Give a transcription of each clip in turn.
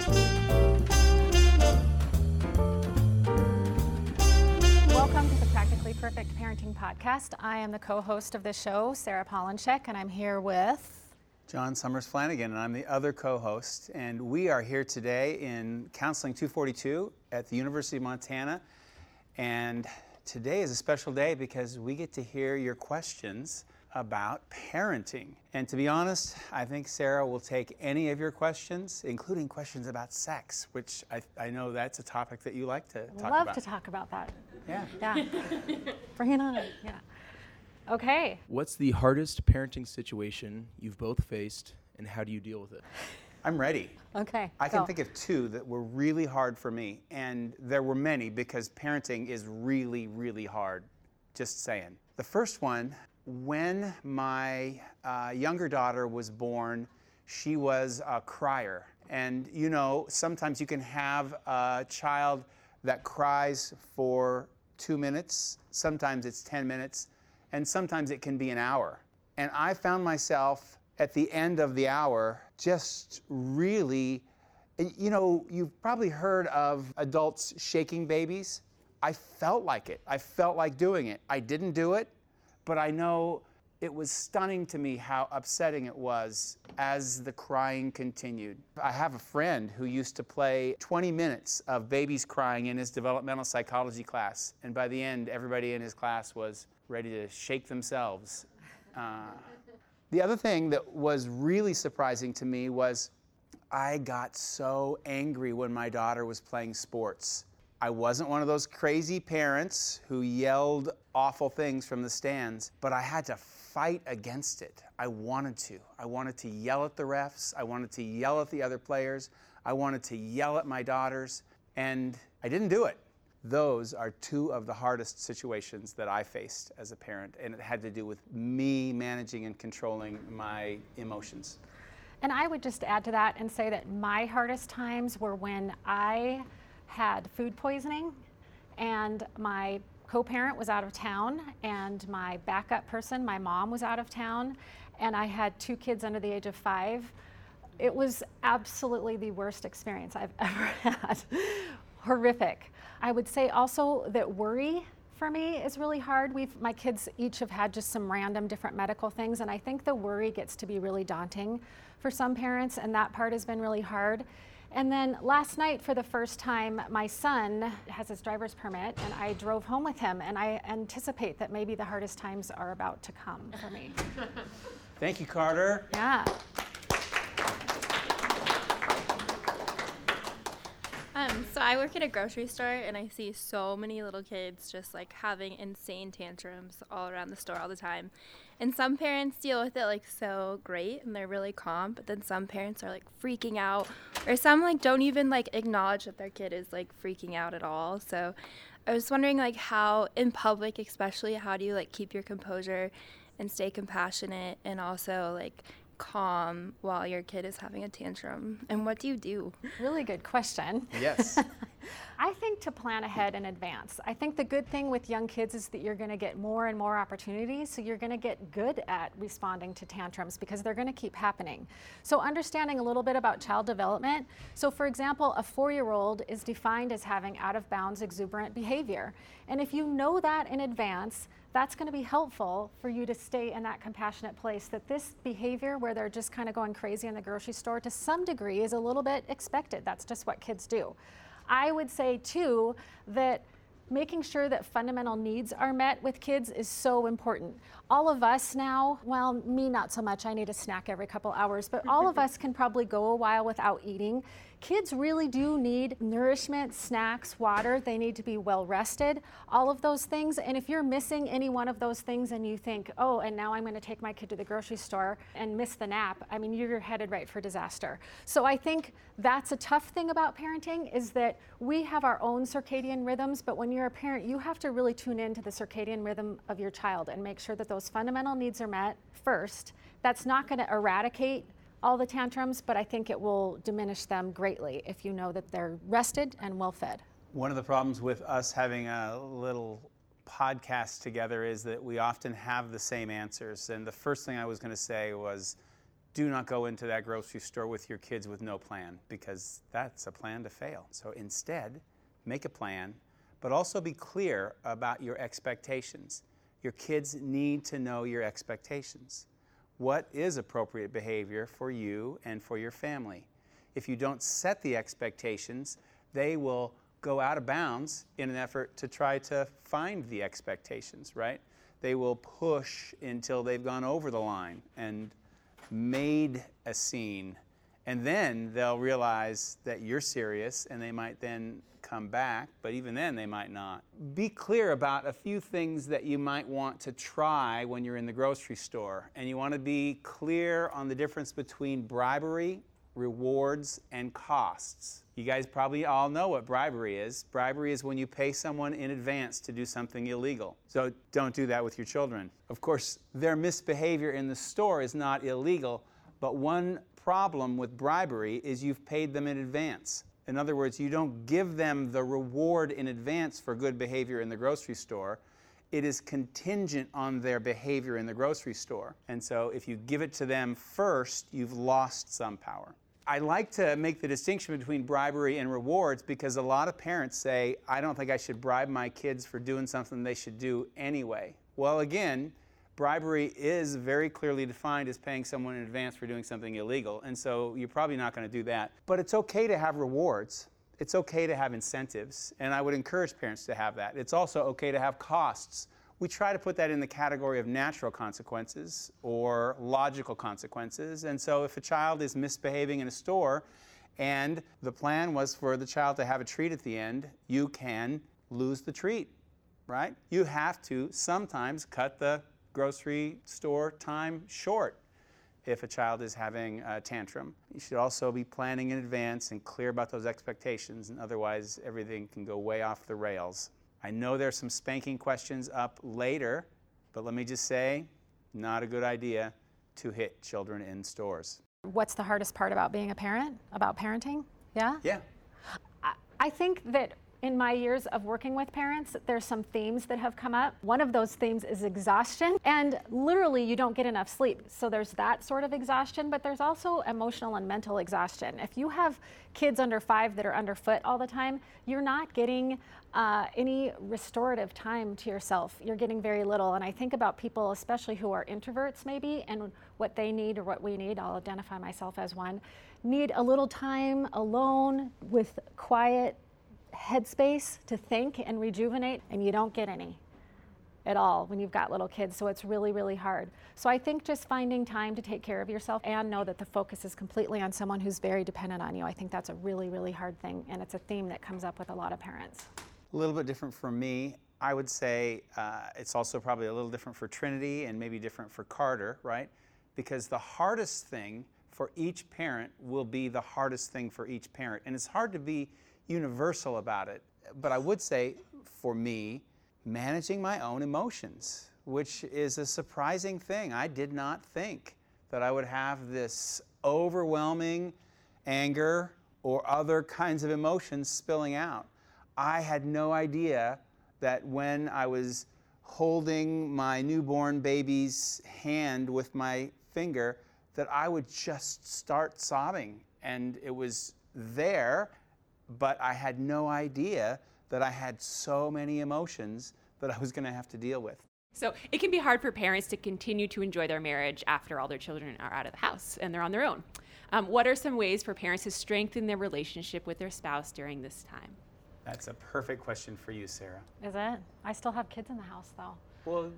Welcome to the Practically Perfect Parenting Podcast. I am the co-host of the show, Sarah Polinchek, and I'm here with John Summers Flanagan, and I'm the other co-host. And we are here today in Counseling 242 at the University of Montana. And today is a special day because we get to hear your questions about parenting. And to be honest, I think Sarah will take any of your questions, including questions about sex, which I know that's a topic that you like to talk about. Love to talk about that. Yeah. Bring it on. Yeah. Okay. What's the hardest parenting situation you've both faced, and how do you deal with it? I'm ready. Okay. I can think of two that were really hard for me, and there were many because parenting is really, really hard, just saying. The first one, when my younger daughter was born, she was a crier. And you know, sometimes you can have a child that cries for 2 minutes, sometimes it's 10 minutes, and sometimes it can be an hour. And I found myself at the end of the hour just really, you know, you've probably heard of adults shaking babies. I felt like it. I felt like doing it. I didn't do it, but I know it was stunning to me how upsetting it was as the crying continued. I have a friend who used to play 20 minutes of babies crying in his developmental psychology class, and by the end, everybody in his class was ready to shake themselves. The other thing that was really surprising to me was I got so angry when my daughter was playing sports. I wasn't one of those crazy parents who yelled awful things from the stands, but I had to fight against it. I wanted to. I wanted to yell at the refs. I wanted to yell at the other players. I wanted to yell at my daughters, and I didn't do it. Those are two of the hardest situations that I faced as a parent, and it had to do with me managing and controlling my emotions. And I would just add to that and say that my hardest times were when I had food poisoning and my co-parent was out of town and my backup person, my mom, was out of town, and I had 2 kids under the age of 5. It was absolutely the worst experience I've ever had. Horrific. I would say also that worry for me is really hard. My kids each have had just some random different medical things, and I think the worry gets to be really daunting for some parents, and that part has been really hard. And then last night, for the first time, my son has his driver's permit, and I drove home with him, and I anticipate that maybe the hardest times are about to come for me. Thank you, Carter. Yeah. So I work at a grocery store, and I see so many little kids just like having insane tantrums all around the store all the time. And some parents deal with it like so great and they're really calm, but then some parents are like freaking out, or some like don't even like acknowledge that their kid is like freaking out at all. So I was wondering like how in public especially, how do you like keep your composure and stay compassionate and also like calm while your kid is having a tantrum, and what do you do? Really good question. Yes. I think to plan ahead in advance. I think the good thing with young kids is that you're going to get more and more opportunities, so you're going to get good at responding to tantrums because they're going to keep happening. So understanding a little bit about child development. So for example, a 4-year-old is defined as having out of bounds exuberant behavior. And if you know that in advance, that's going to be helpful for you to stay in that compassionate place, that this behavior where they're just kind of going crazy in the grocery store to some degree is a little bit expected. That's just what kids do. I would say too that making sure that fundamental needs are met with kids is so important. All of us now, well, me not so much, I need a snack every couple hours, but all of us can probably go a while without eating. Kids really do need nourishment, snacks, water. They need to be well rested, all of those things. And if you're missing any one of those things and you think, oh, and now I'm going to take my kid to the grocery store and miss the nap, I mean, you're headed right for disaster. So I think that's a tough thing about parenting, is that we have our own circadian rhythms, but when you're a parent, you have to really tune into the circadian rhythm of your child and make sure that those fundamental needs are met first. That's not going to eradicate all the tantrums, but I think it will diminish them greatly if you know that they're rested and well fed. One of the problems with us having a little podcast together is that we often have the same answers. And the first thing I was going to say was, Do not go into that grocery store with your kids with no plan, because that's a plan to fail. So instead, make a plan, but also be clear about your expectations. Your kids need to know your expectations. What is appropriate behavior for you and for your family? If you don't set the expectations, they will go out of bounds in an effort to try to find the expectations, right? They will push until they've gone over the line and made a scene, and then they'll realize that you're serious, and they might then come back, but even then they might not. Be clear about a few things that you might want to try when you're in the grocery store, and you want to be clear on the difference between bribery, rewards, and costs. You guys probably all know what bribery is. Bribery is when you pay someone in advance to do something illegal. So don't do that with your children. Of course, their misbehavior in the store is not illegal, but one problem with bribery is you've paid them in advance. In other words, you don't give them the reward in advance for good behavior in the grocery store. It is contingent on their behavior in the grocery store. And so if you give it to them first, you've lost some power. I like to make the distinction between bribery and rewards, because a lot of parents say, I don't think I should bribe my kids for doing something they should do anyway. Well, again, bribery is very clearly defined as paying someone in advance for doing something illegal, and so you're probably not going to do that. But it's okay to have rewards. It's okay to have incentives, and I would encourage parents to have that. It's also okay to have costs. We try to put that in the category of natural consequences or logical consequences. And so if a child is misbehaving in a store and the plan was for the child to have a treat at the end, you can lose the treat, right? You have to sometimes cut the grocery store time short if a child is having a tantrum. You should also be planning in advance and clear about those expectations, and otherwise everything can go way off the rails. I know there's some spanking questions up later, but let me just say, not a good idea to hit children in stores. What's the hardest part about being a parent, about parenting? Yeah? Yeah. I think that in my years of working with parents, there's some themes that have come up. One of those themes is exhaustion, and literally you don't get enough sleep. So there's that sort of exhaustion, but there's also emotional and mental exhaustion. If you have kids under 5 that are underfoot all the time, you're not getting any restorative time to yourself. You're getting very little. And I think about people, especially who are introverts maybe, and what they need or what we need, I'll identify myself as one, need a little time alone with quiet headspace to think and rejuvenate, and you don't get any at all when you've got little kids, so it's really, really hard. So I think just finding time to take care of yourself and know that the focus is completely on someone who's very dependent on you, I think that's a really, really hard thing, and it's a theme that comes up with a lot of parents. A little bit different for me. I would say it's also probably a little different for Trinity and maybe different for Carter, right? Because the hardest thing for each parent will be the hardest thing for each parent, and it's hard to be universal about it. But I would say, for me, managing my own emotions, which is a surprising thing. I did not think that I would have this overwhelming anger or other kinds of emotions spilling out. I had no idea that when I was holding my newborn baby's hand with my finger, that I would just start sobbing. And it was there, but I had no idea that I had so many emotions that I was going to have to deal with. So it can be hard for parents to continue to enjoy their marriage after all their children are out of the house and they're on their own. What are some ways for parents to strengthen their relationship with their spouse during this time? That's a perfect question for you, Sarah. Is it? I still have kids in the house, though. Well,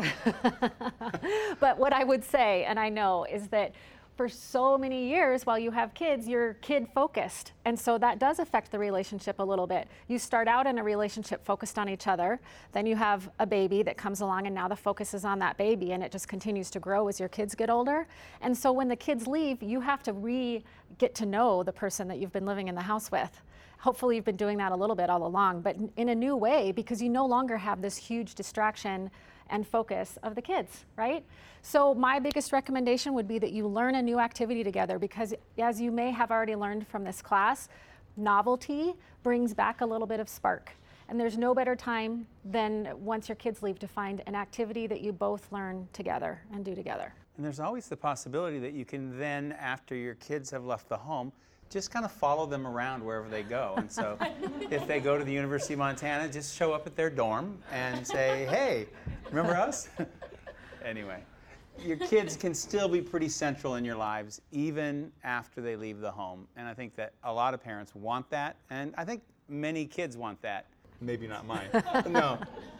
but what I would say, and I know, is that for so many years while you have kids, you're kid focused. And so that does affect the relationship a little bit. You start out in a relationship focused on each other, then you have a baby that comes along, and now the focus is on that baby, and it just continues to grow as your kids get older. And so when the kids leave, you have to get to know the person that you've been living in the house with. Hopefully you've been doing that a little bit all along, but in a new way, because you no longer have this huge distraction and focus of the kids, right? So my biggest recommendation would be that you learn a new activity together, because as you may have already learned from this class, novelty brings back a little bit of spark. And there's no better time than once your kids leave to find an activity that you both learn together and do together. And there's always the possibility that you can then, after your kids have left the home, just kind of follow them around wherever they go. And so if they go to the University of Montana, just show up at their dorm and say, hey, remember us? Anyway, your kids can still be pretty central in your lives even after they leave the home. And I think that a lot of parents want that. And I think many kids want that. Maybe not mine. No.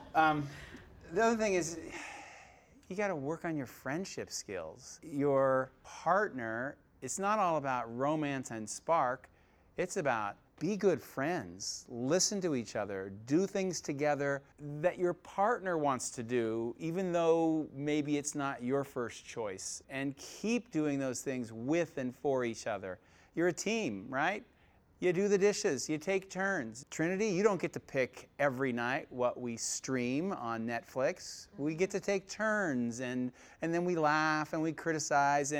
The other thing is, you got to work on your friendship skills. Your partner, it's not all about romance and spark. It's about be good friends, listen to each other, do things together that your partner wants to do, even though maybe it's not your first choice. And keep doing those things with and for each other. You're a team, right? You do the dishes, you take turns. Trinity, you don't get to pick every night what we stream on Netflix. We get to take turns, and then we laugh and we criticize,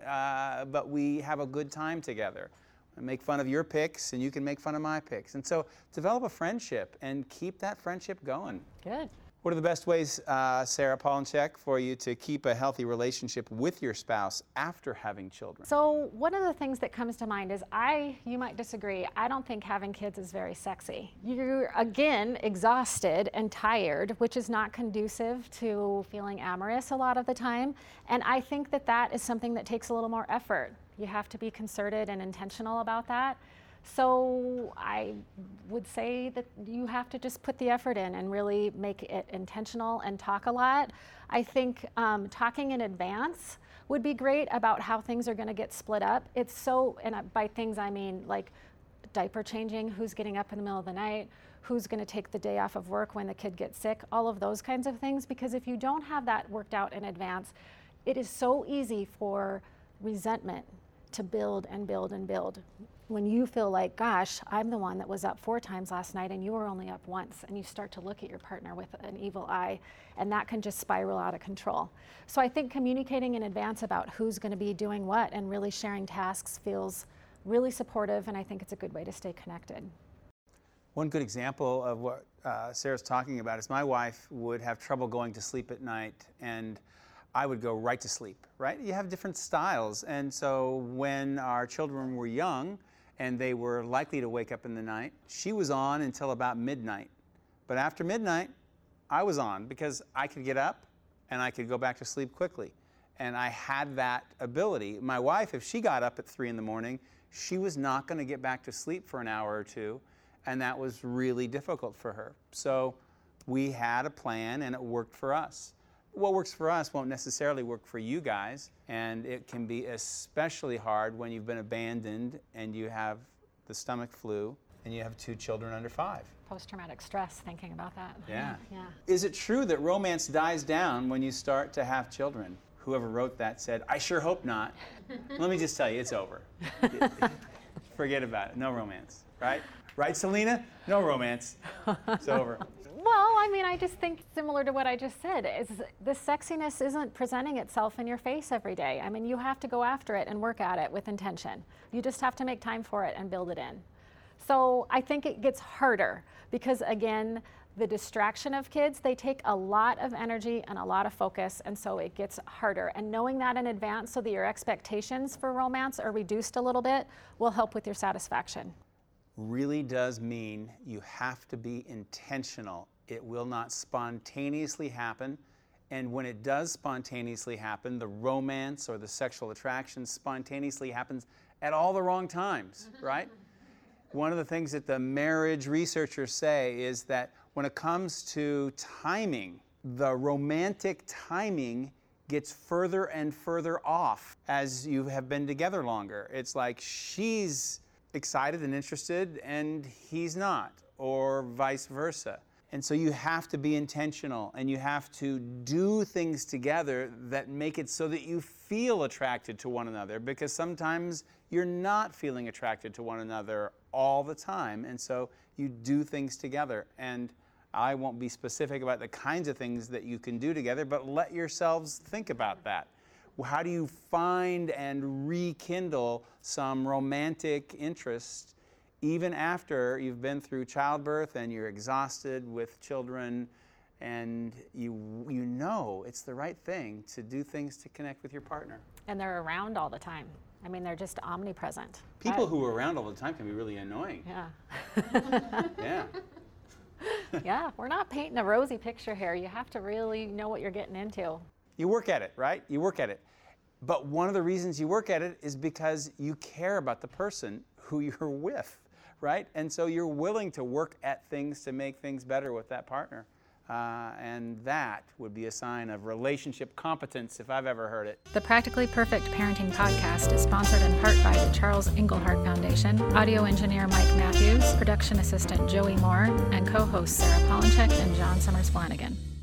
but we have a good time together. I make fun of your picks, and you can make fun of my picks. And so develop a friendship and keep that friendship going. Good. What are the best ways, Sarah Polonchek, for you to keep a healthy relationship with your spouse after having children? So one of the things that comes to mind is you might disagree, I don't think having kids is very sexy. You're, again, exhausted and tired, which is not conducive to feeling amorous a lot of the time. And I think that that is something that takes a little more effort. You have to be concerted and intentional about that. So I would say that you have to just put the effort in and really make it intentional and talk a lot. I think talking in advance would be great about how things are going to get split up. It's so, and by things I mean like diaper changing, who's getting up in the middle of the night, who's going to take the day off of work when the kid gets sick, all of those kinds of things. Because if you don't have that worked out in advance, it is so easy for resentment to build and build and build. When you feel like, gosh, I'm the one that was up 4 times last night and you were only up once, and you start to look at your partner with an evil eye, and that can just spiral out of control. So I think communicating in advance about who's going to be doing what and really sharing tasks feels really supportive, and I think it's a good way to stay connected. One good example of what Sarah's talking about is my wife would have trouble going to sleep at night, and I would go right to sleep, right? You have different styles. And so when our children were young and they were likely to wake up in the night, she was on until about midnight. But after midnight, I was on because I could get up and I could go back to sleep quickly. And I had that ability. My wife, if she got up at 3 in the morning, she was not going to get back to sleep for an hour or two. And that was really difficult for her. So we had a plan and it worked for us. What works for us won't necessarily work for you guys, and it can be especially hard when you've been abandoned and you have the stomach flu and you have 2 children under 5. Post-traumatic stress, thinking about that. Yeah. Yeah. Is it true that romance dies down when you start to have children? Whoever wrote that said, I sure hope not. Let me just tell you, it's over. Forget about it. No romance, right? Right, Selena? No romance. It's over. Well, I mean, I just think similar to what I just said, is the sexiness isn't presenting itself in your face every day. I mean, you have to go after it and work at it with intention. You just have to make time for it and build it in. So I think it gets harder because, again, the distraction of kids, they take a lot of energy and a lot of focus, and so it gets harder. And knowing that in advance so that your expectations for romance are reduced a little bit will help with your satisfaction. Really does mean you have to be intentional. It will not spontaneously happen. And when it does spontaneously happen, the romance or the sexual attraction spontaneously happens at all the wrong times, right? One of the things that the marriage researchers say is that when it comes to timing, the romantic timing gets further and further off as you have been together longer. It's like she's excited and interested and he's not, or vice versa. And so you have to be intentional and you have to do things together that make it so that you feel attracted to one another, because sometimes you're not feeling attracted to one another all the time. And so you do things together. And I won't be specific about the kinds of things that you can do together, but let yourselves think about that. How do you find and rekindle some romantic interest even after you've been through childbirth and you're exhausted with children and you know it's the right thing to do things to connect with your partner. And they're around all the time. I mean, they're just omnipresent. People who are around all the time can be really annoying. Yeah. Yeah. Yeah, we're not painting a rosy picture here. You have to really know what you're getting into. You work at it, right? You work at it. But one of the reasons you work at it is because you care about the person who you're with, right? And so you're willing to work at things to make things better with that partner. And that would be a sign of relationship competence if I've ever heard it. The Practically Perfect Parenting Podcast is sponsored in part by the Charles Engelhardt Foundation, audio engineer Mike Matthews, production assistant Joey Moore, and co-hosts Sarah Polinchek and John Summers Flanagan.